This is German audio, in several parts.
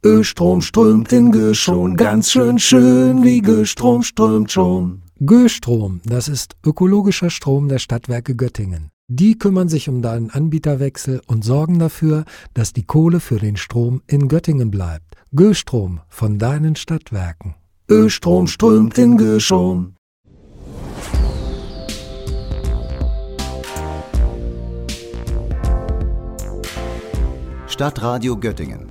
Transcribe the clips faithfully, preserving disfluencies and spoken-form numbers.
Östrom strömt in Göschon, ganz schön schön, wie Göstrom strömt schon. Göstrom, das ist ökologischer Strom der Stadtwerke Göttingen. Die kümmern sich um deinen Anbieterwechsel und sorgen dafür, dass die Kohle für den Strom in Göttingen bleibt. Göstrom von deinen Stadtwerken. Östrom strömt in Göschon. Stadtradio Göttingen.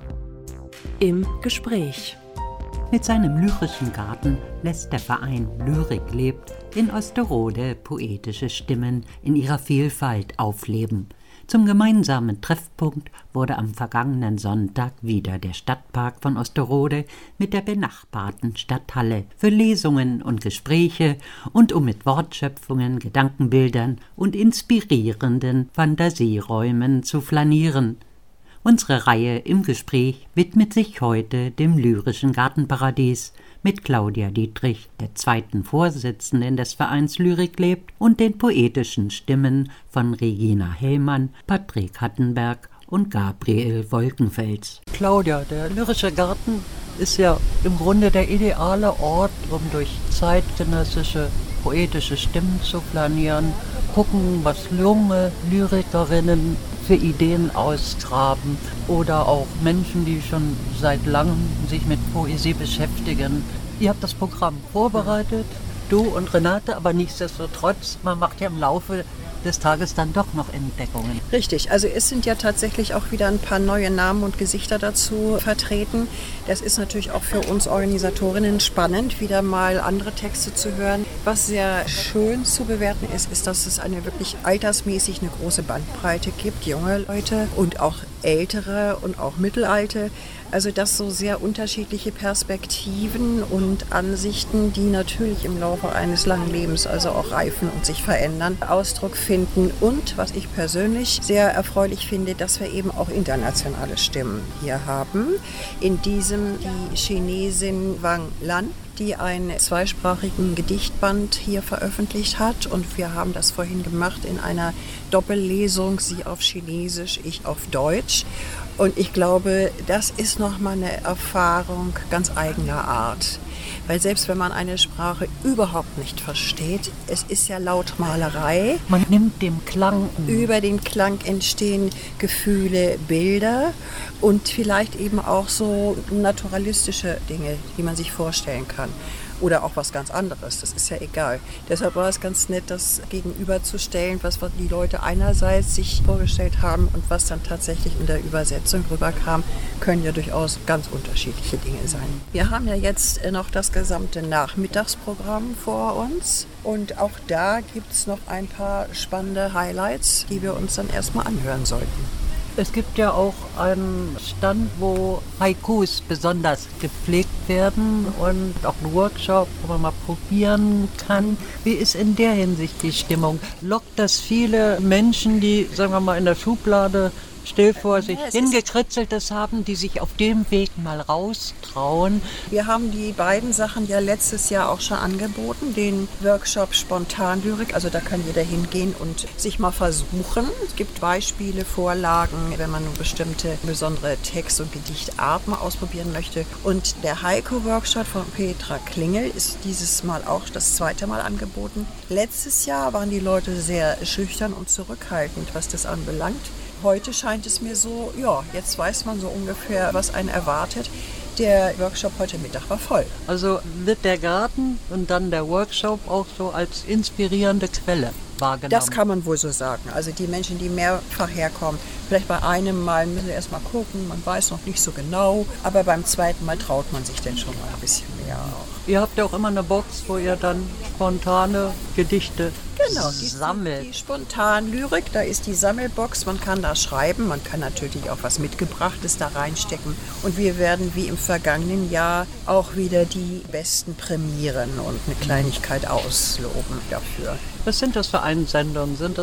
Im Gespräch. Mit seinem lyrischen Garten lässt der Verein Lyrik lebt in Osterode poetische Stimmen in ihrer Vielfalt aufleben. Zum gemeinsamen Treffpunkt wurde am vergangenen Sonntag wieder der Stadtpark von Osterode mit der benachbarten Stadthalle für Lesungen und Gespräche und um mit Wortschöpfungen, Gedankenbildern und inspirierenden Fantasieräumen zu flanieren. Unsere Reihe im Gespräch widmet sich heute dem lyrischen Gartenparadies mit Claudia Dietrich, der zweiten Vorsitzenden des Vereins Lyrik lebt, und den poetischen Stimmen von Regina Hellmann, Patrick Hattenberg und Gabriel Wolkenfels. Claudia, der lyrische Garten ist ja im Grunde der ideale Ort, um durch zeitgenössische poetische Stimmen zu flanieren, gucken, was junge Lyrikerinnen für Ideen ausgraben oder auch Menschen, die schon seit langem sich mit Poesie beschäftigen. Ihr habt das Programm vorbereitet, du und Renate, aber nichtsdestotrotz, man macht ja im Laufe des Tages dann doch noch Entdeckungen. Richtig, also es sind ja tatsächlich auch wieder ein paar neue Namen und Gesichter dazu vertreten. Das ist natürlich auch für uns Organisatorinnen spannend, wieder mal andere Texte zu hören. Was sehr schön zu bewerten ist, ist, dass es eine wirklich altersmäßig eine große Bandbreite gibt, junge Leute und auch ältere und auch mittelalte. Also das so sehr unterschiedliche Perspektiven und Ansichten, die natürlich im Laufe eines langen Lebens also auch reifen und sich verändern, Ausdruck finden. Und was ich persönlich sehr erfreulich finde, dass wir eben auch internationale Stimmen hier haben. In diesem die Chinesin Wang Lan, die einen zweisprachigen Gedichtband hier veröffentlicht hat. Und wir haben das vorhin gemacht in einer Doppellesung, sie auf Chinesisch, ich auf Deutsch. Und ich glaube, das ist nochmal eine Erfahrung ganz eigener Art. Weil selbst wenn man eine Sprache überhaupt nicht versteht, es ist ja Lautmalerei. Man nimmt dem Klang. Über den Klang entstehen Gefühle, Bilder und vielleicht eben auch so naturalistische Dinge, die man sich vorstellen kann. Oder auch was ganz anderes, das ist ja egal. Deshalb war es ganz nett, das gegenüberzustellen, was die Leute einerseits sich vorgestellt haben und was dann tatsächlich in der Übersetzung rüberkam, können ja durchaus ganz unterschiedliche Dinge sein. Wir haben ja jetzt noch das gesamte Nachmittagsprogramm vor uns und auch da gibt es noch ein paar spannende Highlights, die wir uns dann erstmal anhören sollten. Es gibt ja auch einen Stand, wo Haikus besonders gepflegt werden und auch einen Workshop, wo man mal probieren kann. Wie ist in der Hinsicht die Stimmung? Lockt das viele Menschen, die, sagen wir mal, in der Schublade still vor sich ja, hingekritzeltes haben, die sich auf dem Weg mal raustrauen? Wir haben die beiden Sachen ja letztes Jahr auch schon angeboten, den Workshop Spontanlyrik, also da kann jeder hingehen und sich mal versuchen. Es gibt Beispiele, Vorlagen, wenn man bestimmte besondere Text- und Gedichtarten mal ausprobieren möchte. Und der Haiku-Workshop von Petra Klingel ist dieses Mal auch das zweite Mal angeboten. Letztes Jahr waren die Leute sehr schüchtern und zurückhaltend, was das anbelangt. Heute scheint es mir so, ja, jetzt weiß man so ungefähr, was einen erwartet. Der Workshop heute Mittag war voll. Also wird der Garten und dann der Workshop auch so als inspirierende Quelle wahrgenommen? Das kann man wohl so sagen. Also die Menschen, die mehrfach herkommen, vielleicht bei einem Mal müssen wir erst mal gucken, man weiß noch nicht so genau, aber beim zweiten Mal traut man sich dann schon mal ein bisschen mehr auch. Ihr habt ja auch immer eine Box, wo ihr dann spontane Gedichte Genau, die, sammelt. Die Spontanlyrik, da ist die Sammelbox, man kann da schreiben, man kann natürlich auch was Mitgebrachtes da reinstecken und wir werden wie im vergangenen Jahr auch wieder die Besten prämieren und eine Kleinigkeit ausloben dafür. Was sind das für Einsendungen? Sind das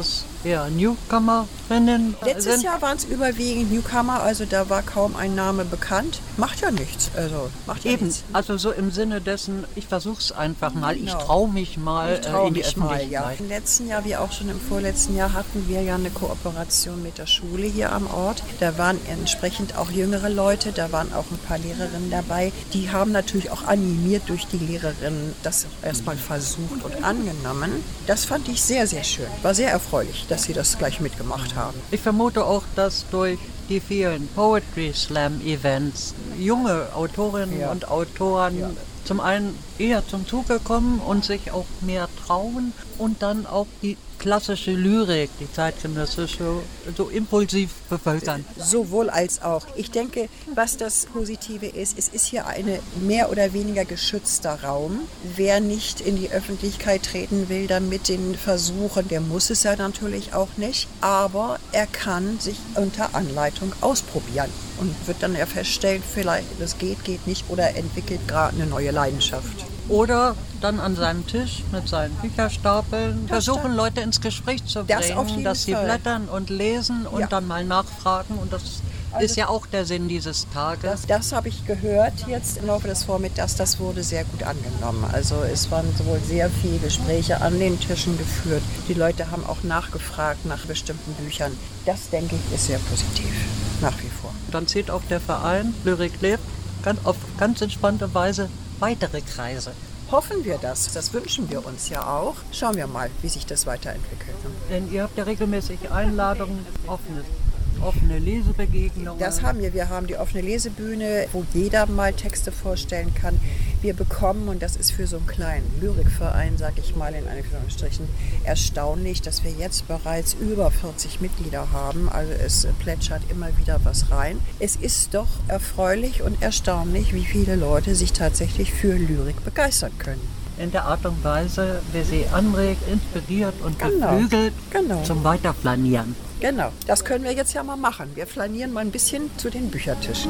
eher Newcomerinnen Letztes sind? Jahr waren es überwiegend Newcomer, also da war kaum ein Name bekannt. Macht ja nichts, also macht ja Eben, nichts. also so im Sinne dessen, ich versuche es einfach mal, ich Genau. traue mich mal Ich trau äh, in die mich mal, ja. Öffentlichkeit. Im letzten Jahr, wie auch schon im vorletzten Jahr, hatten wir ja eine Kooperation mit der Schule hier am Ort. Da waren entsprechend auch jüngere Leute, da waren auch ein paar Lehrerinnen dabei. Die haben natürlich auch animiert durch die Lehrerinnen das erstmal versucht und angenommen. Das fand ich sehr, sehr schön. War sehr erfreulich, dass sie das gleich mitgemacht haben. Ich vermute auch, dass durch die vielen Poetry Slam Events junge Autorinnen Ja. und Autoren Ja. zum einen eher zum Zuge kommen und sich auch mehr trauen und dann auch die klassische Lyrik, die zeitgenössische, so impulsiv bevölkern. Sowohl als auch. Ich denke, was das Positive ist, es ist hier ein mehr oder weniger geschützter Raum. Wer nicht in die Öffentlichkeit treten will, dann mit den Versuchen, der muss es ja natürlich auch nicht, aber er kann sich unter Anleitung ausprobieren und wird dann ja feststellen, vielleicht das geht, geht nicht oder entwickelt gerade eine neue Leidenschaft. Oder dann an seinem Tisch mit seinen Bücherstapeln versuchen, stimmt. Leute ins Gespräch zu Das bringen, auf jeden dass sie Fall. blättern und lesen und Ja. dann mal nachfragen. Und das Also ist ja auch der Sinn dieses Tages. Das, das habe ich gehört jetzt im Laufe des Vormittags, das wurde sehr gut angenommen. Also es waren wohl sehr viele Gespräche an den Tischen geführt. Die Leute haben auch nachgefragt nach bestimmten Büchern. Das, denke ich, ist sehr positiv, nach wie vor. Dann zieht auch der Verein Lyrik lebt ganz, auf ganz entspannte Weise weitere Kreise. Hoffen wir das. Das wünschen wir uns ja auch. Schauen wir mal, wie sich das weiterentwickelt. Denn ihr habt ja regelmäßig Einladungen, offene, offene Lesebegegnungen. Das haben wir. Wir haben die offene Lesebühne, wo jeder mal Texte vorstellen kann. Wir bekommen, und das ist für so einen kleinen Lyrikverein, sage ich mal in Anführungsstrichen, erstaunlich, dass wir jetzt bereits über vierzig Mitglieder haben. Also es plätschert immer wieder was rein. Es ist doch erfreulich und erstaunlich, wie viele Leute sich tatsächlich für Lyrik begeistern können. In der Art und Weise, wer sie anregt, inspiriert und Genau. beflügelt Genau. zum Weiterflanieren. Genau, das können wir jetzt ja mal machen. Wir flanieren mal ein bisschen zu den Büchertischen.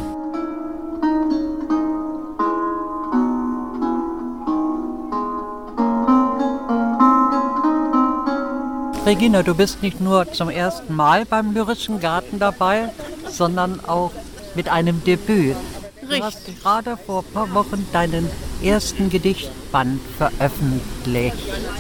Regina, du bist nicht nur zum ersten Mal beim Lyrischen Garten dabei, sondern auch mit einem Debüt. Du hast gerade vor ein paar Wochen deinen ersten Gedichtband veröffentlicht.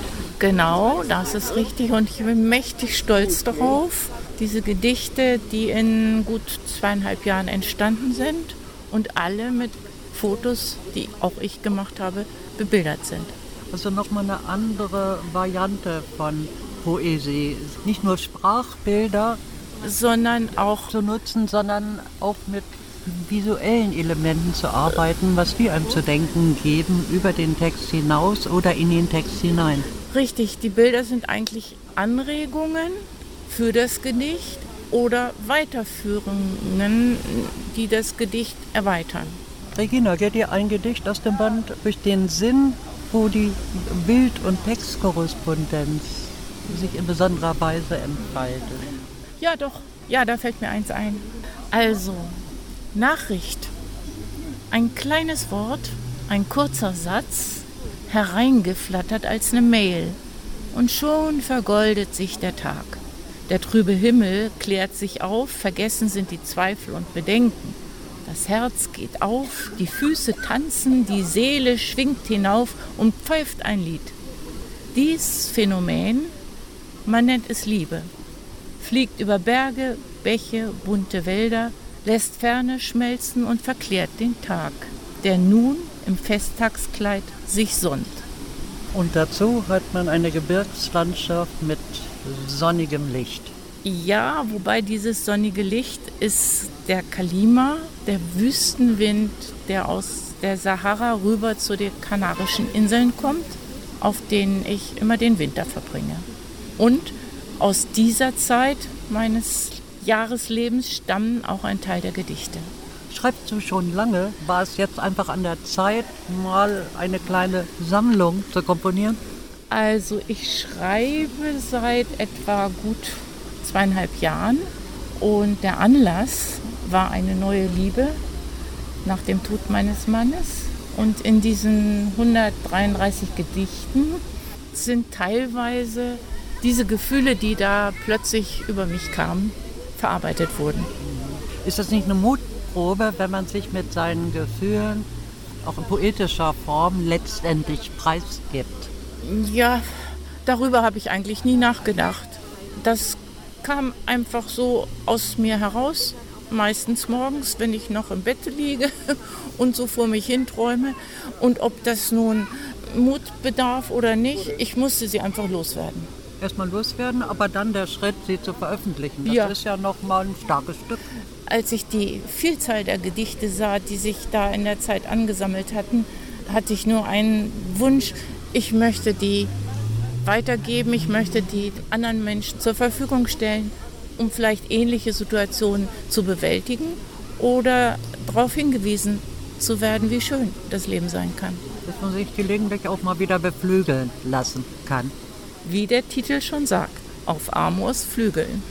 Genau, das ist richtig und ich bin mächtig stolz darauf. Diese Gedichte, die in gut zweieinhalb Jahren entstanden sind und alle mit Fotos, die auch ich gemacht habe, bebildert sind. Also nochmal eine andere Variante von Poesie. Nicht nur Sprachbilder Sondern auch, zu nutzen, sondern auch mit visuellen Elementen zu arbeiten, was die einem zu denken geben über den Text hinaus oder in den Text hinein. richtig, die Bilder sind eigentlich Anregungen für das Gedicht oder Weiterführungen, die das Gedicht erweitern. Regina, geht dir ein Gedicht aus dem Band durch den Sinn, wo die Bild- und Textkorrespondenz sich in besonderer Weise entfaltet? Ja, doch. Ja, da fällt mir eins ein. Also, Nachricht. Ein kleines Wort, ein kurzer Satz, hereingeflattert als eine Mail. Und schon vergoldet sich der Tag. Der trübe Himmel klärt sich auf, vergessen sind die Zweifel und Bedenken. Das Herz geht auf, die Füße tanzen, die Seele schwingt hinauf und pfeift ein Lied. Dies Phänomen, man nennt es Liebe, fliegt über Berge, Bäche, bunte Wälder, lässt Ferne schmelzen und verklärt den Tag, der nun im Festtagskleid sich sonnt. Und dazu hat man eine Gebirgslandschaft mit sonnigem Licht. Ja, wobei dieses sonnige Licht ist der Kalima, der Wüstenwind, der aus der Sahara rüber zu den Kanarischen Inseln kommt, auf denen ich immer den Winter verbringe. Und aus dieser Zeit meines Jahreslebens stammen auch ein Teil der Gedichte. Schreibst du schon lange? War es jetzt einfach an der Zeit, mal eine kleine Sammlung zu komponieren? Also ich schreibe seit etwa gut zweieinhalb Jahren und der Anlass war eine neue Liebe nach dem Tod meines Mannes. Und in diesen hundertdreiunddreißig Gedichten sind teilweise diese Gefühle, die da plötzlich über mich kamen, verarbeitet wurden. Ist das nicht eine Mutprobe, wenn man sich mit seinen Gefühlen auch in poetischer Form letztendlich preisgibt? Ja, darüber habe ich eigentlich nie nachgedacht. Das kam einfach so aus mir heraus, meistens morgens, wenn ich noch im Bett liege und so vor mich hinträume. Und ob das nun Mut bedarf oder nicht, ich musste sie einfach loswerden. Erstmal loswerden, aber dann der Schritt, sie zu veröffentlichen. Das ja. ist ja nochmal ein starkes Stück. Als ich die Vielzahl der Gedichte sah, die sich da in der Zeit angesammelt hatten, hatte ich nur einen Wunsch, ich möchte die weitergeben, ich möchte die anderen Menschen zur Verfügung stellen, um vielleicht ähnliche Situationen zu bewältigen oder darauf hingewiesen zu werden, wie schön das Leben sein kann. Dass man sich gelegentlich auch mal wieder beflügeln lassen kann. Wie der Titel schon sagt, auf Amors Flügeln.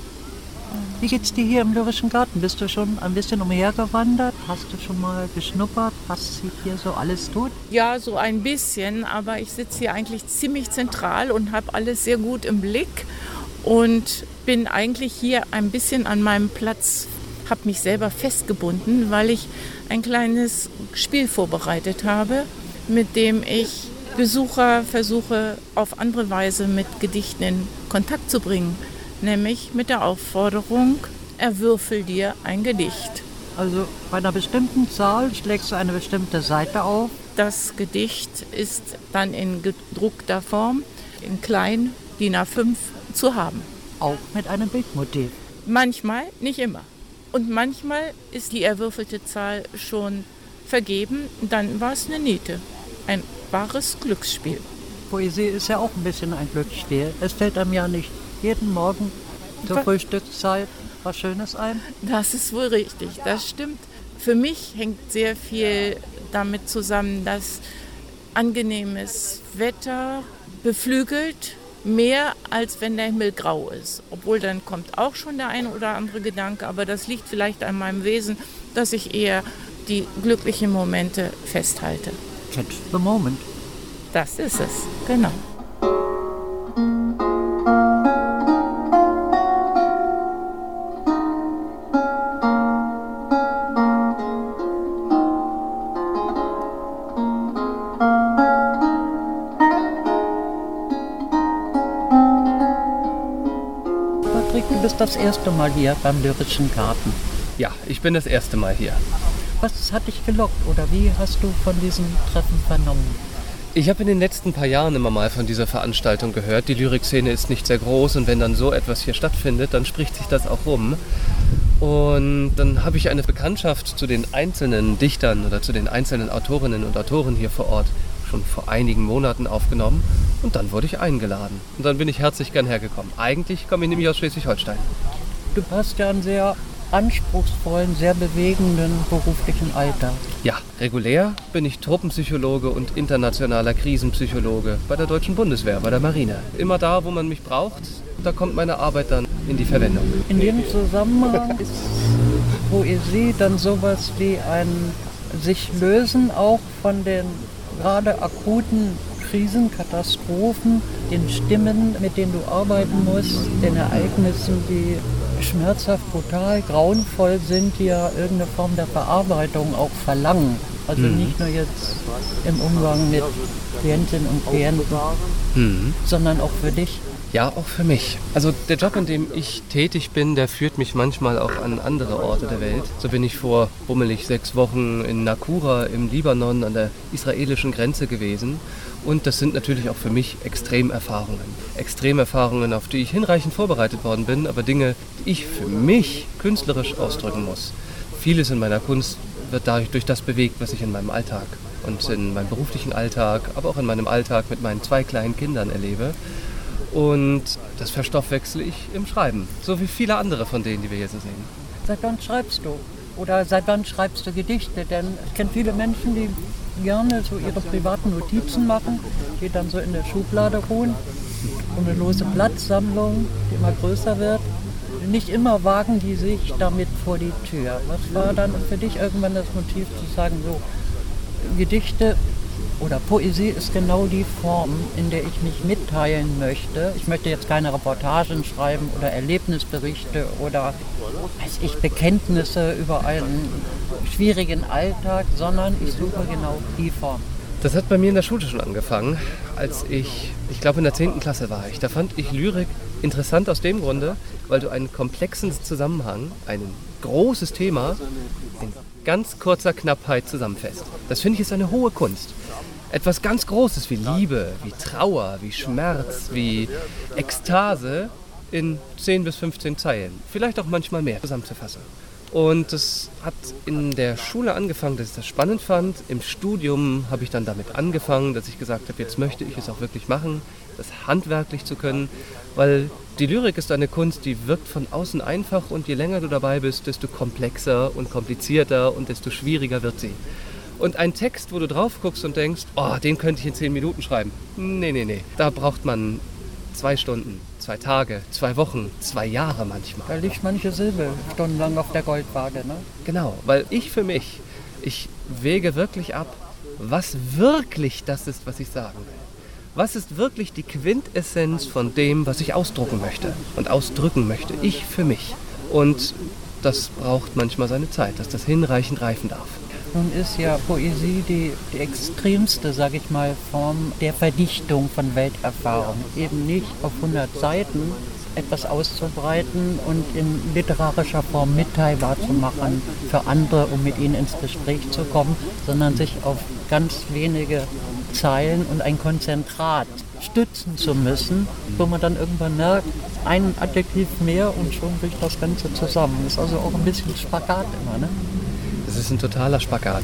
Wie geht's dir hier im Lyrischen Garten? Bist du schon ein bisschen umhergewandert? Hast du schon mal geschnuppert, was sich hier so alles tut? Ja, so ein bisschen, aber ich sitze hier eigentlich ziemlich zentral und habe alles sehr gut im Blick und bin eigentlich hier ein bisschen an meinem Platz, habe mich selber festgebunden, weil ich ein kleines Spiel vorbereitet habe, mit dem ich Besucher versuche, auf andere Weise mit Gedichten in Kontakt zu bringen. Nämlich mit der Aufforderung, erwürfel dir ein Gedicht. Also bei einer bestimmten Zahl schlägst du eine bestimmte Seite auf. Das Gedicht ist dann in gedruckter Form, in klein, D I N A fünf, zu haben. Auch mit einem Bildmotiv. Manchmal, nicht immer. Und manchmal ist die erwürfelte Zahl schon vergeben, dann war es eine Niete. Ein wahres Glücksspiel. Poesie ist ja auch ein bisschen ein Glücksspiel. Es fällt einem ja nicht jeden Morgen zur Was? Frühstückszeit was Schönes ein. Das ist wohl richtig, das stimmt. Für mich hängt sehr viel damit zusammen, dass angenehmes Wetter beflügelt, mehr als wenn der Himmel grau ist. Obwohl dann kommt auch schon der ein oder andere Gedanke, aber das liegt vielleicht an meinem Wesen, dass ich eher die glücklichen Momente festhalte. Catch the moment. Das ist es, genau. Patrick, du bist das erste Mal hier beim Lyrischen Garten. Ja, ich bin das erste Mal hier. Was hat dich gelockt oder wie hast du von diesem Treffen vernommen? Ich habe in den letzten paar Jahren immer mal von dieser Veranstaltung gehört. Die Lyrikszene ist nicht sehr groß und wenn dann so etwas hier stattfindet, dann spricht sich das auch rum. Und dann habe ich eine Bekanntschaft zu den einzelnen Dichtern oder zu den einzelnen Autorinnen und Autoren hier vor Ort schon vor einigen Monaten aufgenommen und dann wurde ich eingeladen. Und dann bin ich herzlich gern hergekommen. Eigentlich komme ich nämlich aus Schleswig-Holstein. Du hast ja einen sehr anspruchsvollen, sehr bewegenden beruflichen Alltag. Ja, regulär bin ich Truppenpsychologe und internationaler Krisenpsychologe bei der Deutschen Bundeswehr, bei der Marine. Immer da, wo man mich braucht, da kommt meine Arbeit dann in die Verwendung. In dem Zusammenhang ist Poesie dann sowas wie ein sich lösen auch von den gerade akuten Krisen, Katastrophen, den Stimmen, mit denen du arbeiten musst, den Ereignissen, die schmerzhaft, brutal, grauenvoll sind, die ja irgendeine Form der Verarbeitung auch verlangen. Also mhm. nicht nur jetzt im Umgang mit Klientinnen und Klienten, mhm. sondern auch für dich. Ja, auch für mich. Also der Job, in dem ich tätig bin, der führt mich manchmal auch an andere Orte der Welt. So bin ich vor bummelig sechs Wochen in Nakura im Libanon an der israelischen Grenze gewesen. Und das sind natürlich auch für mich Extremerfahrungen. Extremerfahrungen, auf die ich hinreichend vorbereitet worden bin, aber Dinge, die ich für mich künstlerisch ausdrücken muss. Vieles in meiner Kunst wird dadurch durch das bewegt, was ich in meinem Alltag und in meinem beruflichen Alltag, aber auch in meinem Alltag mit meinen zwei kleinen Kindern erlebe. Und das verstoffwechsle ich im Schreiben, so wie viele andere von denen, die wir hier so sehen. Seit wann schreibst du? Oder seit wann schreibst du Gedichte? Denn ich kenne viele Menschen, die gerne so ihre privaten Notizen machen, die dann so in der Schublade ruhen. Und eine lose Blattsammlung, die immer größer wird. Nicht immer wagen die sich damit vor die Tür. Was war dann für dich irgendwann das Motiv zu sagen, so Gedichte oder Poesie ist genau die Form, in der ich mich mitteilen möchte. Ich möchte jetzt keine Reportagen schreiben oder Erlebnisberichte oder weiß ich, Bekenntnisse über einen schwierigen Alltag, sondern ich suche genau die Form. Das hat bei mir in der Schule schon angefangen, als ich, ich glaube in der zehnten Klasse war ich. Da fand ich Lyrik interessant aus dem Grunde, weil du einen komplexen Zusammenhang, ein großes Thema in ganz kurzer Knappheit zusammenfasst. Das finde ich ist eine hohe Kunst. Etwas ganz Großes wie Liebe, wie Trauer, wie Schmerz, wie Ekstase in zehn bis fünfzehn Zeilen, vielleicht auch manchmal mehr, zusammenzufassen. Und das hat in der Schule angefangen, dass ich das spannend fand. Im Studium habe ich dann damit angefangen, dass ich gesagt habe, jetzt möchte ich es auch wirklich machen, das handwerklich zu können, weil die Lyrik ist eine Kunst, die wirkt von außen einfach und je länger du dabei bist, desto komplexer und komplizierter und desto schwieriger wird sie. Und ein Text, wo du drauf guckst und denkst, oh, den könnte ich in zehn Minuten schreiben. Nee, nee, nee. Da braucht man zwei Stunden, zwei Tage, zwei Wochen, zwei Jahre manchmal. Da liegt manche Silbe stundenlang auf der Goldwaage, ne? Genau, weil ich für mich, ich wäge wirklich ab, was wirklich das ist, was ich sagen will. Was ist wirklich die Quintessenz von dem, was ich ausdrucken möchte und ausdrücken möchte, ich für mich. Und das braucht manchmal seine Zeit, dass das hinreichend reifen darf. Nun ist ja Poesie die, die extremste, sage ich mal, Form der Verdichtung von Welterfahrung. Eben nicht auf hundert Seiten etwas auszubreiten und in literarischer Form mitteilbar zu machen für andere, um mit ihnen ins Gespräch zu kommen, sondern sich auf ganz wenige Zeilen und ein Konzentrat stützen zu müssen, wo man dann irgendwann merkt, ein Adjektiv mehr und schon bricht das Ganze zusammen. Das ist also auch ein bisschen Spagat immer, ne? Das ist ein totaler Spagat.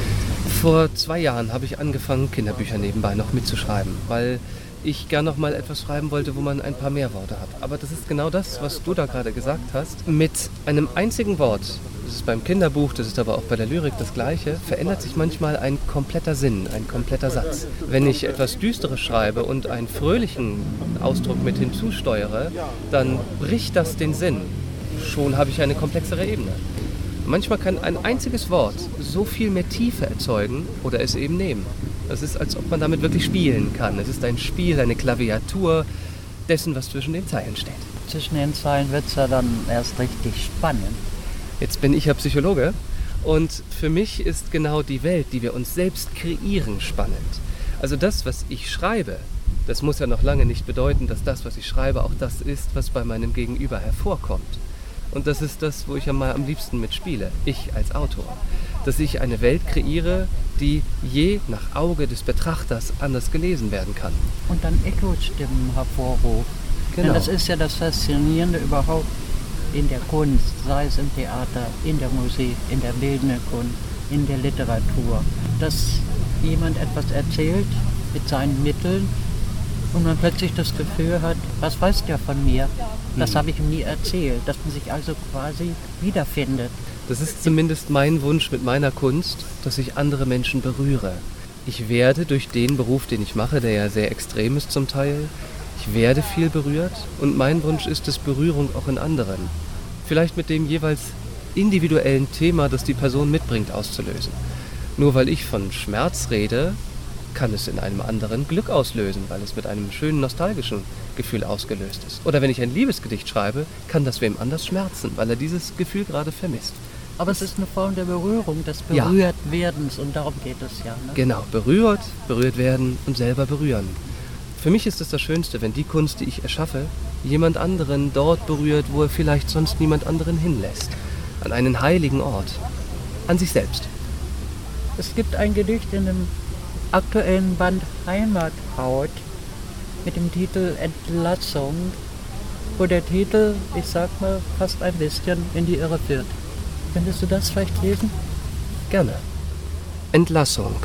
Vor zwei Jahren habe ich angefangen, Kinderbücher nebenbei noch mitzuschreiben, weil ich gern noch mal etwas schreiben wollte, wo man ein paar mehr Worte hat. Aber das ist genau das, was du da gerade gesagt hast. Mit einem einzigen Wort, das ist beim Kinderbuch, das ist aber auch bei der Lyrik das Gleiche, verändert sich manchmal ein kompletter Sinn, ein kompletter Satz. Wenn ich etwas Düsteres schreibe und einen fröhlichen Ausdruck mit hinzusteuere, dann bricht das den Sinn. Schon habe ich eine komplexere Ebene. Manchmal kann ein einziges Wort so viel mehr Tiefe erzeugen oder es eben nehmen. Es ist, als ob man damit wirklich spielen kann. Es ist ein Spiel, eine Klaviatur dessen, was zwischen den Zeilen steht. Zwischen den Zeilen wird es ja dann erst richtig spannend. Jetzt bin ich ja Psychologe und für mich ist genau die Welt, die wir uns selbst kreieren, spannend. Also das, was ich schreibe, das muss ja noch lange nicht bedeuten, dass das, was ich schreibe, auch das ist, was bei meinem Gegenüber hervorkommt. Und das ist das, wo ich am liebsten mitspiele, ich als Autor. Dass ich eine Welt kreiere, die je nach Auge des Betrachters anders gelesen werden kann. Und dann Echostimmen hervorruft. Genau. Denn das ist ja das Faszinierende überhaupt in der Kunst, sei es im Theater, in der Musik, in der bildenden Kunst, in der Literatur. Dass jemand etwas erzählt mit seinen Mitteln und man plötzlich das Gefühl hat, was weiß der von mir? Das habe ich ihm nie erzählt, dass man sich also quasi wiederfindet. Das ist zumindest mein Wunsch mit meiner Kunst, dass ich andere Menschen berühre. Ich werde durch den Beruf, den ich mache, der ja sehr extrem ist zum Teil, ich werde viel berührt und mein Wunsch ist es, Berührung auch in anderen. Vielleicht mit dem jeweils individuellen Thema, das die Person mitbringt, auszulösen. Nur weil ich von Schmerz rede, kann es in einem anderen Glück auslösen, weil es mit einem schönen nostalgischen Gefühl ausgelöst ist. Oder wenn ich ein Liebesgedicht schreibe, kann das wem anders schmerzen, weil er dieses Gefühl gerade vermisst. Aber es ist eine Form der Berührung, des Berührtwerdens, ja. Und darum geht es ja. Ne? Genau, berührt, berührt werden und selber berühren. Für mich ist es das Schönste, wenn die Kunst, die ich erschaffe, jemand anderen dort berührt, wo er vielleicht sonst niemand anderen hinlässt. An einen heiligen Ort. An sich selbst. Es gibt ein Gedicht in dem aktuellen Band Heimathaut mit dem Titel Entlassung, wo der Titel, ich sag mal, fast ein bisschen in die Irre führt. Könntest du das vielleicht lesen? Gerne. Entlassung.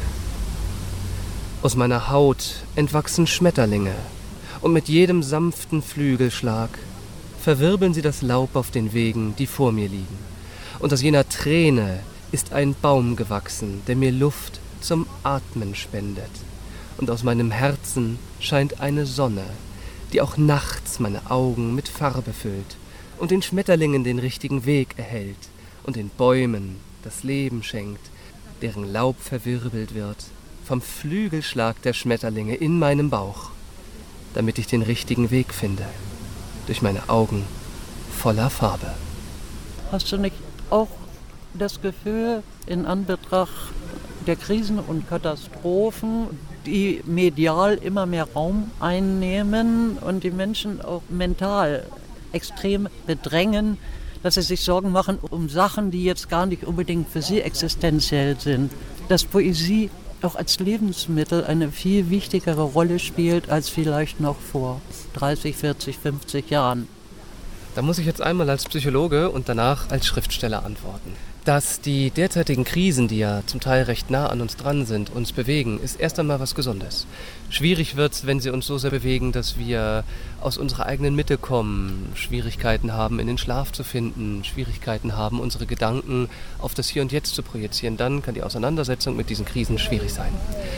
Aus meiner Haut entwachsen Schmetterlinge, und mit jedem sanften Flügelschlag verwirbeln sie das Laub auf den Wegen, die vor mir liegen. Und aus jener Träne ist ein Baum gewachsen, der mir Luft zum Atmen spendet. Und aus meinem Herzen scheint eine Sonne, die auch nachts meine Augen mit Farbe füllt und den Schmetterlingen den richtigen Weg erhält und den Bäumen das Leben schenkt, deren Laub verwirbelt wird vom Flügelschlag der Schmetterlinge in meinem Bauch, damit ich den richtigen Weg finde, durch meine Augen voller Farbe. Hast du nicht auch das Gefühl, in Anbetracht der Krisen und Katastrophen, die medial immer mehr Raum einnehmen und die Menschen auch mental extrem bedrängen, dass sie sich Sorgen machen um Sachen, die jetzt gar nicht unbedingt für sie existenziell sind, dass Poesie auch als Lebensmittel eine viel wichtigere Rolle spielt als vielleicht noch vor dreißig, vierzig, fünfzig Jahren? Da muss ich jetzt einmal als Psychologe und danach als Schriftsteller antworten. Dass die derzeitigen Krisen, die ja zum Teil recht nah an uns dran sind, uns bewegen, ist erst einmal was Gesundes. Schwierig wird es, wenn sie uns so sehr bewegen, dass wir aus unserer eigenen Mitte kommen, Schwierigkeiten haben, in den Schlaf zu finden, Schwierigkeiten haben, unsere Gedanken auf das Hier und Jetzt zu projizieren. Dann kann die Auseinandersetzung mit diesen Krisen schwierig sein.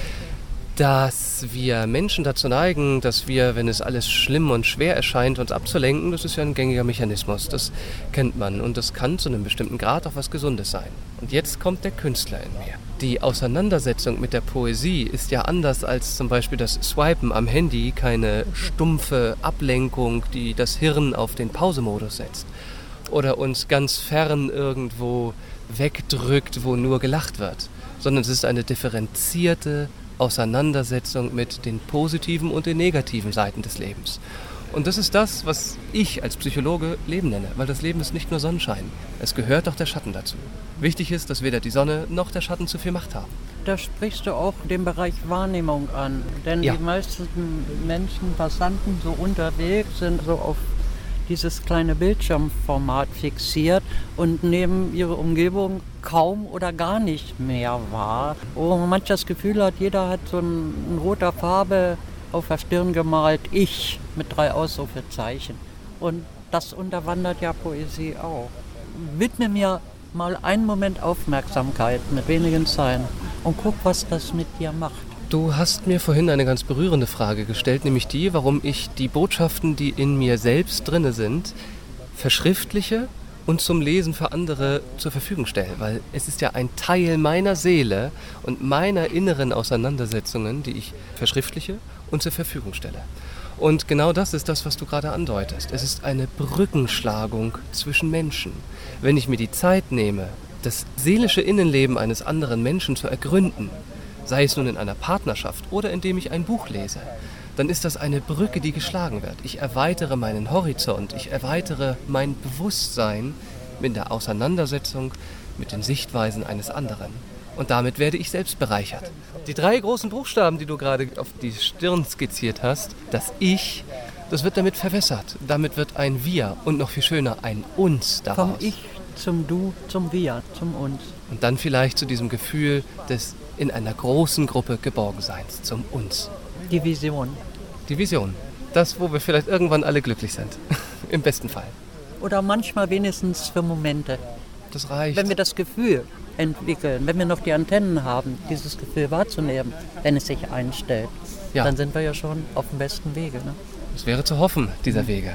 Dass wir Menschen dazu neigen, dass wir, wenn es alles schlimm und schwer erscheint, uns abzulenken, das ist ja ein gängiger Mechanismus, das kennt man und das kann zu einem bestimmten Grad auch was Gesundes sein. Und jetzt kommt der Künstler in mir. Die Auseinandersetzung mit der Poesie ist ja anders als zum Beispiel das Swipen am Handy, keine stumpfe Ablenkung, die das Hirn auf den Pausemodus setzt oder uns ganz fern irgendwo wegdrückt, wo nur gelacht wird, sondern es ist eine differenzierte Auseinandersetzung mit den positiven und den negativen Seiten des Lebens. Und das ist das, was ich als Psychologe Leben nenne, weil das Leben ist nicht nur Sonnenschein. Es gehört auch der Schatten dazu. Wichtig ist, dass weder die Sonne noch der Schatten zu viel Macht haben. Da sprichst du auch den Bereich Wahrnehmung an. Denn ja. Die meisten Menschen, Passanten so unterwegs sind so auf dieses kleine Bildschirmformat fixiert und nehmen ihre Umgebung kaum oder gar nicht mehr wahr. Wo man manchmal das Gefühl hat, jeder hat so ein, in roter Farbe auf der Stirn gemalt, ich mit drei Ausrufezeichen. Und das unterwandert ja Poesie auch. Widme mir mal einen Moment Aufmerksamkeit mit wenigen Zeilen und guck, was das mit dir macht. Du hast mir vorhin eine ganz berührende Frage gestellt, nämlich die, warum ich die Botschaften, die in mir selbst drinne sind, verschriftliche und zum Lesen für andere zur Verfügung stelle. Weil es ist ja ein Teil meiner Seele und meiner inneren Auseinandersetzungen, die ich verschriftliche und zur Verfügung stelle. Und genau das ist das, was du gerade andeutest. Es ist eine Brückenschlagung zwischen Menschen. Wenn ich mir die Zeit nehme, das seelische Innenleben eines anderen Menschen zu ergründen, sei es nun in einer Partnerschaft oder indem ich ein Buch lese, dann ist das eine Brücke, die geschlagen wird. Ich erweitere meinen Horizont, ich erweitere mein Bewusstsein mit der Auseinandersetzung mit den Sichtweisen eines anderen. Und damit werde ich selbst bereichert. Die drei großen Buchstaben, die du gerade auf die Stirn skizziert hast, das Ich, das wird damit verwässert. Damit wird ein Wir und noch viel schöner ein Uns daraus. Vom Ich zum Du, zum Wir, zum Uns. Und dann vielleicht zu diesem Gefühl des in einer großen Gruppe Geborgenseins, zum Uns. Die Vision. Die Vision. Das, wo wir vielleicht irgendwann alle glücklich sind. Im besten Fall. Oder manchmal wenigstens für Momente. Das reicht. Wenn wir das Gefühl entwickeln, wenn wir noch die Antennen haben, dieses Gefühl wahrzunehmen, wenn es sich einstellt, ja. Dann sind wir ja schon auf dem besten Wege. Ne? Es wäre zu hoffen, dieser Wege.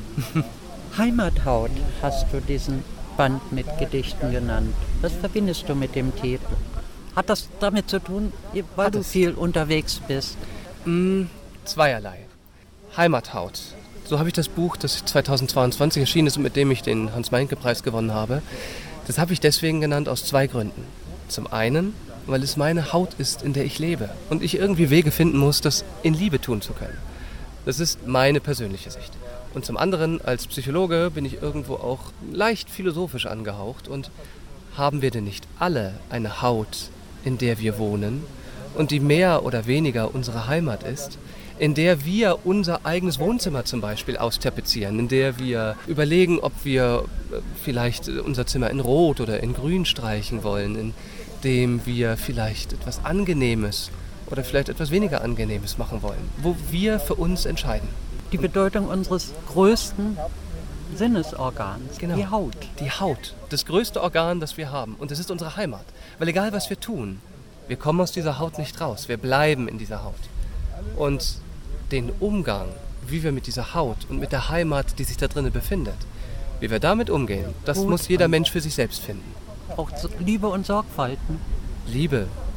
Heimathaut hast du diesen Band mit Gedichten genannt. Was verbindest du mit dem Titel? Hat das damit zu tun, weil Hat du es. viel unterwegs bist? Mm, zweierlei. Heimathaut. So habe ich das Buch, das zweitausendzweiundzwanzig erschienen ist und mit dem ich den Hans-Meinke-Preis gewonnen habe, das habe ich deswegen genannt aus zwei Gründen. Zum einen, weil es meine Haut ist, in der ich lebe und ich irgendwie Wege finden muss, das in Liebe tun zu können. Das ist meine persönliche Sicht. Und zum anderen, als Psychologe bin ich irgendwo auch leicht philosophisch angehaucht und haben wir denn nicht alle eine Haut, in der wir wohnen und die mehr oder weniger unsere Heimat ist, in der wir unser eigenes Wohnzimmer zum Beispiel austapezieren, in der wir überlegen, ob wir vielleicht unser Zimmer in Rot oder in Grün streichen wollen, in dem wir vielleicht etwas Angenehmes oder vielleicht etwas weniger Angenehmes machen wollen, wo wir für uns entscheiden. Die Bedeutung unseres größten Sinnesorgans, genau. Die Haut. Die Haut, das größte Organ, das wir haben. Und das ist unsere Heimat. Weil egal, was wir tun, wir kommen aus dieser Haut nicht raus. Wir bleiben in dieser Haut. Und den Umgang, wie wir mit dieser Haut und mit der Heimat, die sich da drinnen befindet, wie wir damit umgehen, das Gut. muss jeder Mensch für sich selbst finden. Auch Liebe und Sorgfalt. Ne? Liebe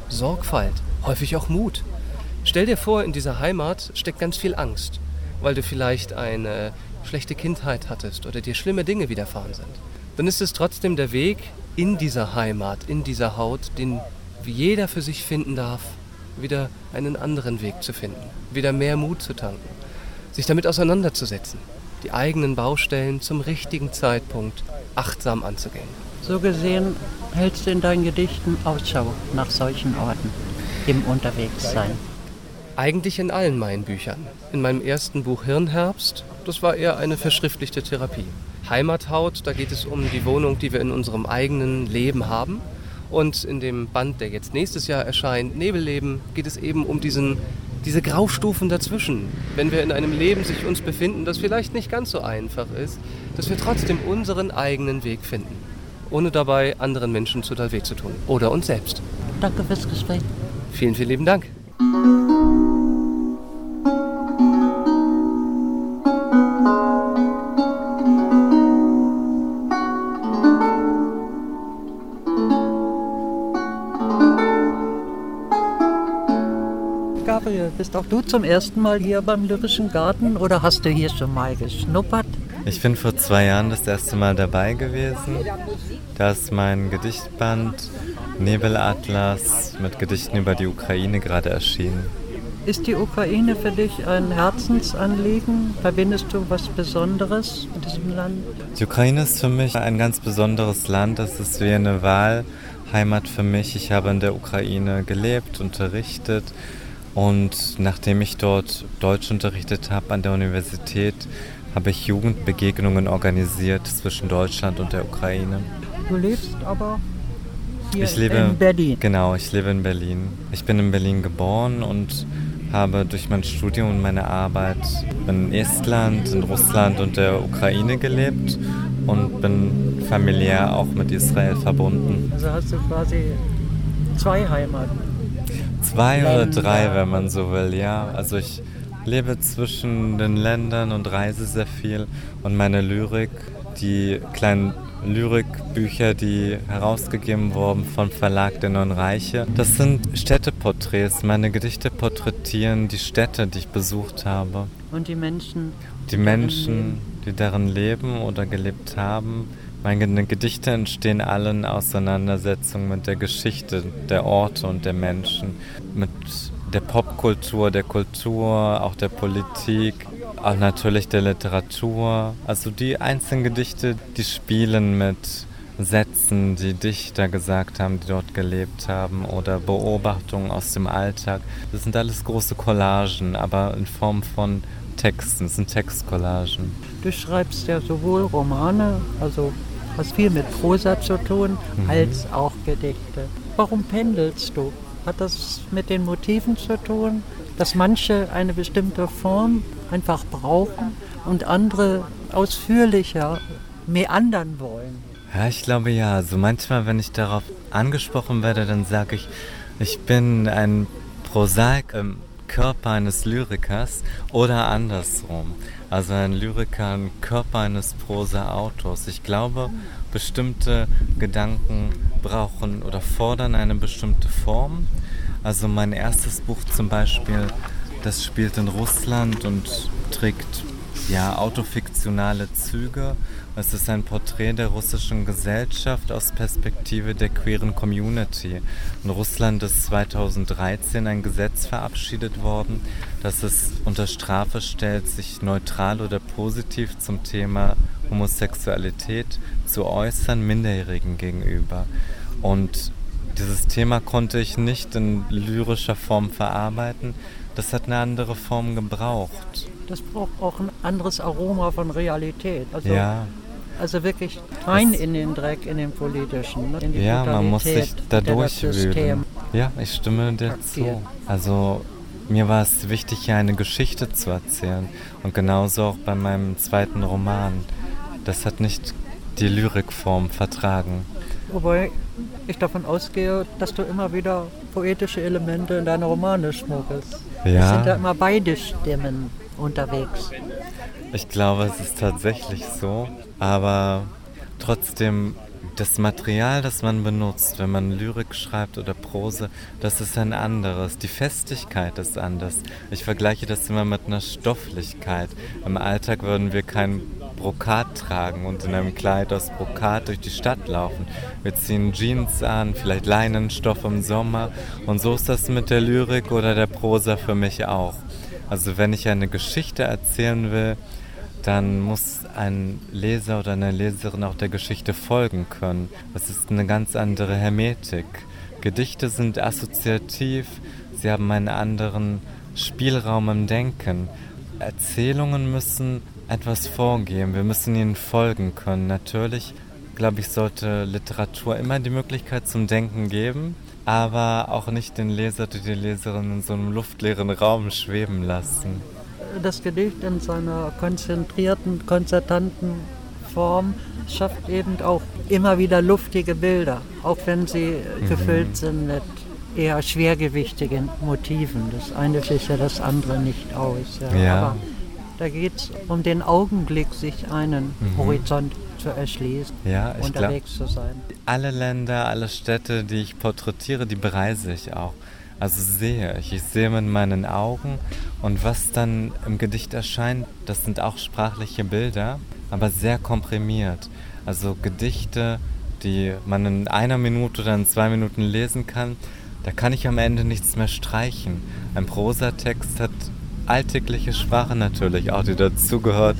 Sorgfalt, häufig auch Mut. Stell dir vor, in dieser Heimat steckt ganz viel Angst, weil du vielleicht eine schlechte Kindheit hattest oder dir schlimme Dinge widerfahren sind. Dann ist es trotzdem der Weg in dieser Heimat, in dieser Haut, den jeder für sich finden darf, wieder einen anderen Weg zu finden, wieder mehr Mut zu tanken, sich damit auseinanderzusetzen, die eigenen Baustellen zum richtigen Zeitpunkt achtsam anzugehen. So gesehen hältst du in deinen Gedichten Ausschau nach solchen Orten im Unterwegssein. Eigentlich in allen meinen Büchern. In meinem ersten Buch Hirnherbst, das war eher eine verschriftlichte Therapie. Heimathaut, da geht es um die Wohnung, die wir in unserem eigenen Leben haben. Und in dem Band, der jetzt nächstes Jahr erscheint, Nebelleben, geht es eben um diesen, diese Graustufen dazwischen. Wenn wir in einem Leben sich uns befinden, das vielleicht nicht ganz so einfach ist, dass wir trotzdem unseren eigenen Weg finden, ohne dabei anderen Menschen zu weh zu tun. Oder uns selbst. Danke fürs Gespräch. Vielen, vielen lieben Dank. Gabriel, bist auch du zum ersten Mal hier beim Lyrischen Garten oder hast du hier schon mal geschnuppert? Ich bin vor zwei Jahren das erste Mal dabei gewesen. Da ist mein Gedichtband Nebelatlas mit Gedichten über die Ukraine gerade erschienen. Ist die Ukraine für dich ein Herzensanliegen? Verbindest du was Besonderes mit diesem Land? Die Ukraine ist für mich ein ganz besonderes Land. Das ist wie eine Wahlheimat für mich. Ich habe in der Ukraine gelebt, unterrichtet. Und nachdem ich dort Deutsch unterrichtet habe an der Universität, habe ich Jugendbegegnungen organisiert zwischen Deutschland und der Ukraine. Du lebst aber hier ich lebe, in Berlin? Genau, ich lebe in Berlin. Ich bin in Berlin geboren und habe durch mein Studium und meine Arbeit in Estland, in Russland und der Ukraine gelebt und bin familiär auch mit Israel verbunden. Also hast du quasi zwei Heimaten? Zwei oder drei, wenn man so will, ja. Also ich lebe zwischen den Ländern und reise sehr viel. Und meine Lyrik, die kleinen Lyrikbücher, die herausgegeben wurden vom Verlag der Neuen Reiche, das sind Städteporträts. Meine Gedichte porträtieren die Städte, die ich besucht habe. Und die Menschen? Die Menschen, die darin leben oder gelebt haben. Meine Gedichte entstehen alle in Auseinandersetzung mit der Geschichte der Orte und der Menschen, mit der Popkultur, der Kultur, auch der Politik, auch natürlich der Literatur. Also die einzelnen Gedichte, die spielen mit Sätzen, die Dichter gesagt haben, die dort gelebt haben, oder Beobachtungen aus dem Alltag. Das sind alles große Collagen, aber in Form von Texten, das sind Textcollagen. Du schreibst ja sowohl Romane, also hast viel mit Prosa zu tun, mhm. als auch Gedichte. Warum pendelst du? Hat das mit den Motiven zu tun, dass manche eine bestimmte Form einfach brauchen und andere ausführlicher meandern wollen? Ja, ich glaube ja. Also manchmal, wenn ich darauf angesprochen werde, dann sage ich, ich bin ein Prosaik im Körper eines Lyrikers oder andersrum. Also ein Lyriker im Körper eines Prosa-Autors. Ich glaube, bestimmte Gedanken brauchen oder fordern eine bestimmte Form. Also mein erstes Buch zum Beispiel, das spielt in Russland und trägt ja autofiktionale Züge. Es ist ein Porträt der russischen Gesellschaft aus Perspektive der queeren Community. In Russland ist zweitausenddreizehn ein Gesetz verabschiedet worden, das es unter Strafe stellt, sich neutral oder positiv zum Thema Homosexualität zu äußern, Minderjährigen gegenüber. Und dieses Thema konnte ich nicht in lyrischer Form verarbeiten. Das hat eine andere Form gebraucht. Das braucht auch ein anderes Aroma von Realität. Also, ja. also wirklich rein das in den Dreck, in den politischen, ne? In die ja, man muss sich da durchwühlen. Ja, ich stimme dir zu. Also mir war es wichtig, hier eine Geschichte zu erzählen. Und genauso auch bei meinem zweiten Roman. Das hat nicht die Lyrikform vertragen. Wobei ich davon ausgehe, dass du immer wieder poetische Elemente in deine Romane schmuggelst. Ja. Es sind ja immer beide Stimmen unterwegs. Ich glaube, es ist tatsächlich so, aber trotzdem das Material, das man benutzt, wenn man Lyrik schreibt oder Prose, das ist ein anderes. Die Festigkeit ist anders. Ich vergleiche das immer mit einer Stofflichkeit. Im Alltag würden wir kein Brokat tragen und in einem Kleid aus Brokat durch die Stadt laufen. Wir ziehen Jeans an, vielleicht Leinenstoff im Sommer. Und so ist das mit der Lyrik oder der Prosa für mich auch. Also wenn ich eine Geschichte erzählen will, dann muss ein Leser oder eine Leserin auch der Geschichte folgen können. Das ist eine ganz andere Hermetik. Gedichte sind assoziativ, sie haben einen anderen Spielraum im Denken. Erzählungen müssen etwas vorgeben, wir müssen ihnen folgen können. Natürlich, glaube ich, sollte Literatur immer die Möglichkeit zum Denken geben, aber auch nicht den Leser oder die Leserin in so einem luftleeren Raum schweben lassen. Das Gedicht in seiner konzentrierten, konzertanten Form schafft eben auch immer wieder luftige Bilder, auch wenn sie mhm. gefüllt sind mit eher schwergewichtigen Motiven. Das eine schließt ja das andere nicht aus. Ja. Ja. Aber da geht es um den Augenblick, sich einen mhm. Horizont zu erschließen, ja, ich unterwegs glaub, zu sein. Alle Länder, alle Städte, die ich porträtiere, die bereise ich auch. Also sehe ich, ich sehe mit meinen Augen und was dann im Gedicht erscheint, das sind auch sprachliche Bilder, aber sehr komprimiert. Also Gedichte, die man in einer Minute oder in zwei Minuten lesen kann, da kann ich am Ende nichts mehr streichen. Ein Prosatext hat alltägliche Sprache natürlich auch, die dazugehört,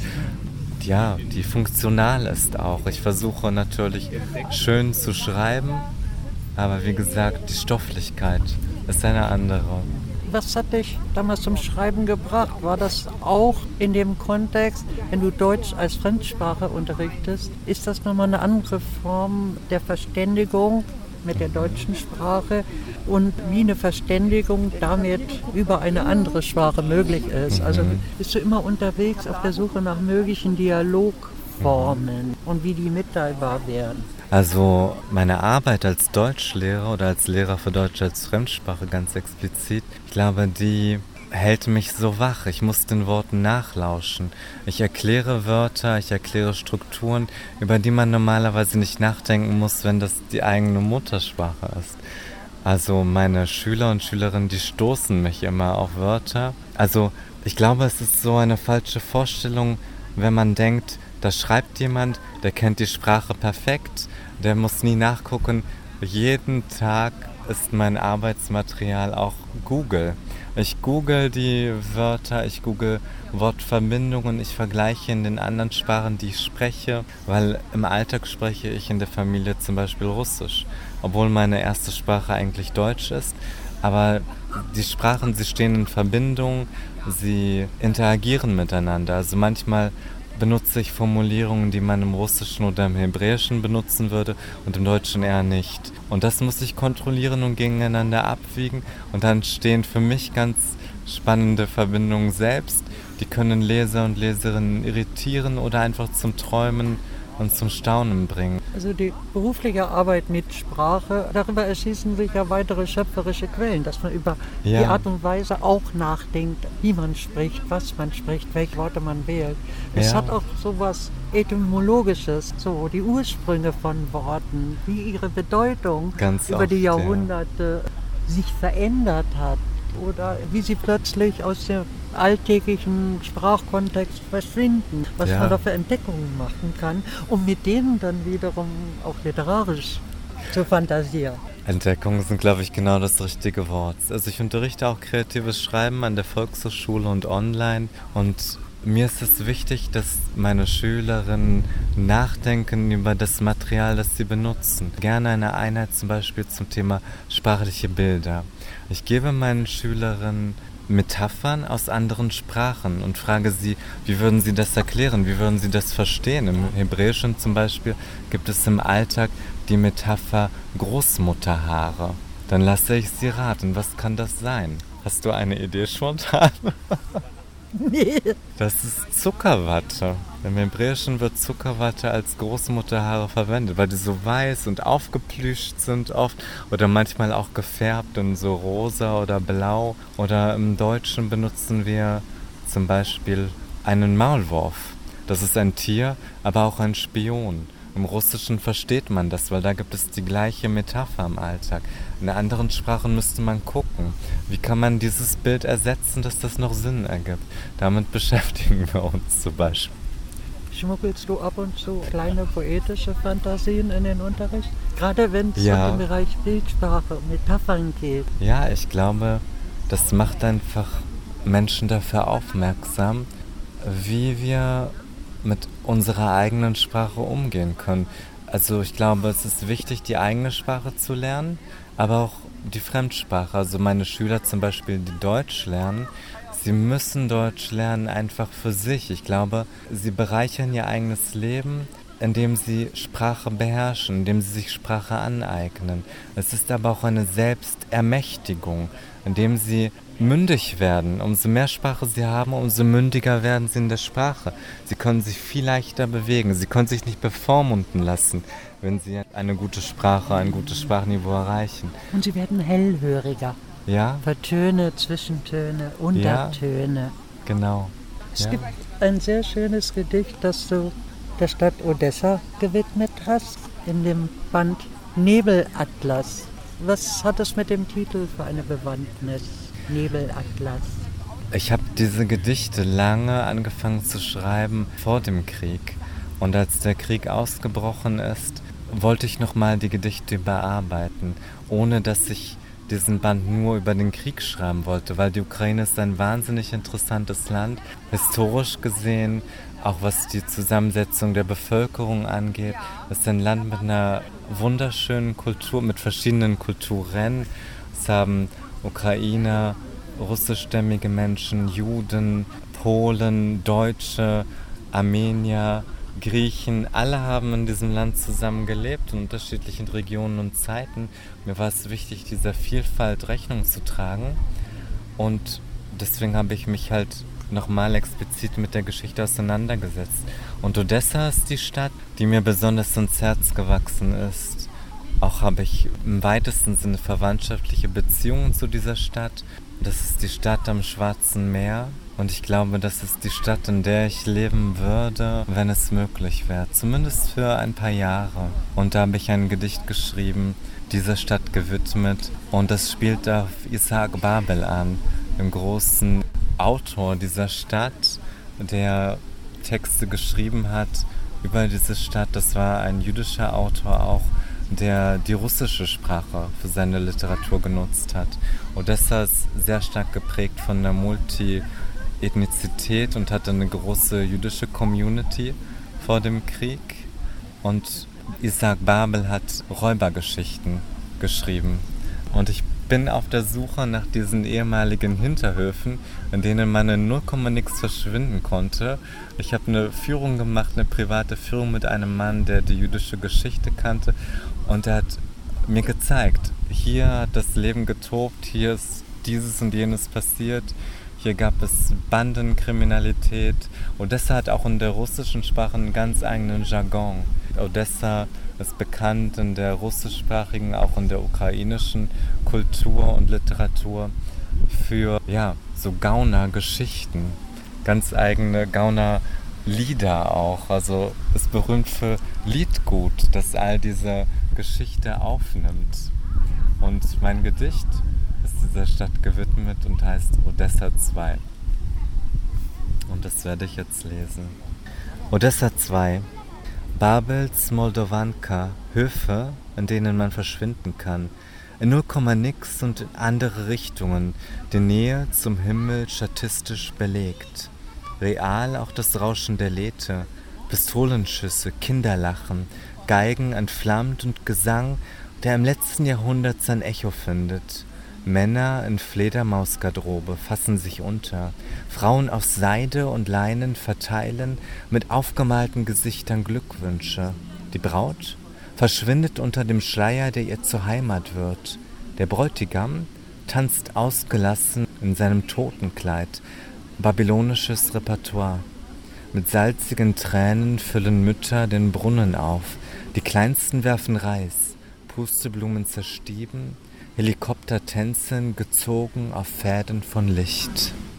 ja, die funktional ist auch. Ich versuche natürlich schön zu schreiben, aber wie gesagt, die Stofflichkeit ist eine andere. Was hat dich damals zum Schreiben gebracht? War das auch in dem Kontext, wenn du Deutsch als Fremdsprache unterrichtest, ist das nochmal eine andere Form der Verständigung mit der deutschen Sprache und wie eine Verständigung damit über eine andere Sprache möglich ist? Also bist du immer unterwegs auf der Suche nach möglichen Dialogformen und wie die mitteilbar werden? Also meine Arbeit als Deutschlehrer oder als Lehrer für Deutsch als Fremdsprache ganz explizit, ich glaube, die hält mich so wach. Ich muss den Worten nachlauschen. Ich erkläre Wörter, ich erkläre Strukturen, über die man normalerweise nicht nachdenken muss, wenn das die eigene Muttersprache ist. Also meine Schüler und Schülerinnen, die stoßen mich immer auf Wörter. Also ich glaube, es ist so eine falsche Vorstellung, wenn man denkt, da schreibt jemand, der kennt die Sprache perfekt, der muss nie nachgucken. Jeden Tag ist mein Arbeitsmaterial auch Google. Ich google die Wörter, ich google Wortverbindungen, ich vergleiche in den anderen Sprachen, die ich spreche, weil im Alltag spreche ich in der Familie zum Beispiel Russisch, obwohl meine erste Sprache eigentlich Deutsch ist. Aber die Sprachen, sie stehen in Verbindung, sie interagieren miteinander. Also manchmal benutze ich Formulierungen, die man im Russischen oder im Hebräischen benutzen würde und im Deutschen eher nicht. Und das muss ich kontrollieren und gegeneinander abwiegen und dann entstehen für mich ganz spannende Verbindungen selbst. Die können Leser und Leserinnen irritieren oder einfach zum Träumen und zum Staunen bringen. Also die berufliche Arbeit mit Sprache, darüber erschließen sich ja weitere schöpferische Quellen, dass man über ja. die Art und Weise auch nachdenkt, wie man spricht, was man spricht, welche Worte man wählt. Es ja. hat auch sowas Etymologisches, so die Ursprünge von Worten, wie ihre Bedeutung Ganz über oft, die Jahrhunderte ja. sich verändert hat. Oder wie sie plötzlich aus dem alltäglichen Sprachkontext verschwinden, was ja. man da für Entdeckungen machen kann, um mit denen dann wiederum auch literarisch zu fantasieren. Entdeckungen sind, glaube ich, genau das richtige Wort. Also ich unterrichte auch kreatives Schreiben an der Volkshochschule und online und mir ist es wichtig, dass meine Schülerinnen nachdenken über das Material, das sie benutzen. Gerne eine Einheit zum Beispiel zum Thema sprachliche Bilder. Ich gebe meinen Schülerinnen Metaphern aus anderen Sprachen und frage sie, wie würden sie das erklären, wie würden sie das verstehen. Im Hebräischen zum Beispiel gibt es im Alltag die Metapher Großmutterhaare. Dann lasse ich sie raten, was kann das sein? Hast du eine Idee spontan? Nee. Das ist Zuckerwatte. Im Hebräischen wird Zuckerwatte als Großmutterhaare verwendet, weil die so weiß und aufgeplüscht sind oft oder manchmal auch gefärbt in so rosa oder blau. Oder im Deutschen benutzen wir zum Beispiel einen Maulwurf. Das ist ein Tier, aber auch ein Spion. Im Russischen versteht man das, weil da gibt es die gleiche Metapher im Alltag. In anderen Sprachen müsste man gucken, wie kann man dieses Bild ersetzen, dass das noch Sinn ergibt. Damit beschäftigen wir uns zum Beispiel. Schmuggelst du ab und zu kleine poetische Fantasien in den Unterricht? Gerade wenn es Ja. um den Bereich Bildsprache und Metaphern geht. Ja, ich glaube, das macht einfach Menschen dafür aufmerksam, wie wir mit unserer eigenen Sprache umgehen können. Also ich glaube, es ist wichtig, die eigene Sprache zu lernen, aber auch die Fremdsprache. Also meine Schüler zum Beispiel, die Deutsch lernen, sie müssen Deutsch lernen einfach für sich. Ich glaube, sie bereichern ihr eigenes Leben, indem sie Sprache beherrschen, indem sie sich Sprache aneignen. Es ist aber auch eine Selbstermächtigung, indem sie mündig werden. Umso mehr Sprache sie haben, umso mündiger werden sie in der Sprache. Sie können sich viel leichter bewegen. Sie können sich nicht bevormunden lassen, wenn sie eine gute Sprache, ein gutes Sprachniveau erreichen. Und sie werden hellhöriger. Ja? Für Töne, Zwischentöne, Untertöne. Ja, genau. Es Ja. gibt ein sehr schönes Gedicht, das du der Stadt Odessa gewidmet hast, in dem Band Nebelatlas. Was hat es mit dem Titel für eine Bewandtnis? Nebelatlas. Ich habe diese Gedichte lange angefangen zu schreiben vor dem Krieg. Und als der Krieg ausgebrochen ist, wollte ich nochmal die Gedichte überarbeiten, ohne dass ich diesen Band nur über den Krieg schreiben wollte, weil die Ukraine ist ein wahnsinnig interessantes Land, historisch gesehen, auch was die Zusammensetzung der Bevölkerung angeht. Es ist ein Land mit einer wunderschönen Kultur, mit verschiedenen Kulturen. Es haben Ukrainer, russischstämmige Menschen, Juden, Polen, Deutsche, Armenier, Griechen, alle haben in diesem Land zusammen gelebt, in unterschiedlichen Regionen und Zeiten. Mir war es wichtig, dieser Vielfalt Rechnung zu tragen. Und deswegen habe ich mich halt nochmal explizit mit der Geschichte auseinandergesetzt. Und Odessa ist die Stadt, die mir besonders ins Herz gewachsen ist. Auch habe ich im weitesten Sinne verwandtschaftliche Beziehungen zu dieser Stadt. Das ist die Stadt am Schwarzen Meer. Und ich glaube, das ist die Stadt, in der ich leben würde, wenn es möglich wäre. Zumindest für ein paar Jahre. Und da habe ich ein Gedicht geschrieben, dieser Stadt gewidmet. Und das spielt auf Isaac Babel an, dem großen Autor dieser Stadt, der Texte geschrieben hat über diese Stadt. Das war ein jüdischer Autor auch, der die russische Sprache für seine Literatur genutzt hat. Odessa ist sehr stark geprägt von der Multi-Ethnizität und hatte eine große jüdische Community vor dem Krieg. Und Isaac Babel hat Räubergeschichten geschrieben. Und ich bin auf der Suche nach diesen ehemaligen Hinterhöfen, in denen man in null Komma nix verschwinden konnte. Ich habe eine Führung gemacht, eine private Führung mit einem Mann, der die jüdische Geschichte kannte. Und er hat mir gezeigt, hier hat das Leben getobt, hier ist dieses und jenes passiert. Hier gab es Bandenkriminalität. Odessa hat auch in der russischen Sprache einen ganz eigenen Jargon. Odessa ist bekannt in der russischsprachigen, auch in der ukrainischen Kultur und Literatur für ja, so Gauner-Geschichten, ganz eigene Gauner-Lieder auch. Also ist berühmt für Liedgut, das all diese Geschichte aufnimmt. Und mein Gedicht ist dieser Stadt gewidmet und heißt Odessa zwei. Und das werde ich jetzt lesen. Odessa zwei. Babels Moldowanka, Höfe, in denen man verschwinden kann, in null Komma nix und in andere Richtungen, die Nähe zum Himmel statistisch belegt. Real auch das Rauschen der Lethe, Pistolenschüsse, Kinderlachen, Geigen entflammt und Gesang, der im letzten Jahrhundert sein Echo findet. Männer in Fledermausgarderobe fassen sich unter, Frauen aus Seide und Leinen verteilen mit aufgemalten Gesichtern Glückwünsche. Die Braut verschwindet unter dem Schleier, der ihr zur Heimat wird. Der Bräutigam tanzt ausgelassen in seinem Totenkleid, babylonisches Repertoire. Mit salzigen Tränen füllen Mütter den Brunnen auf, die Kleinsten werfen Reis, Pusteblumen zerstieben, Helikopter tänzeln, gezogen auf Fäden von Licht.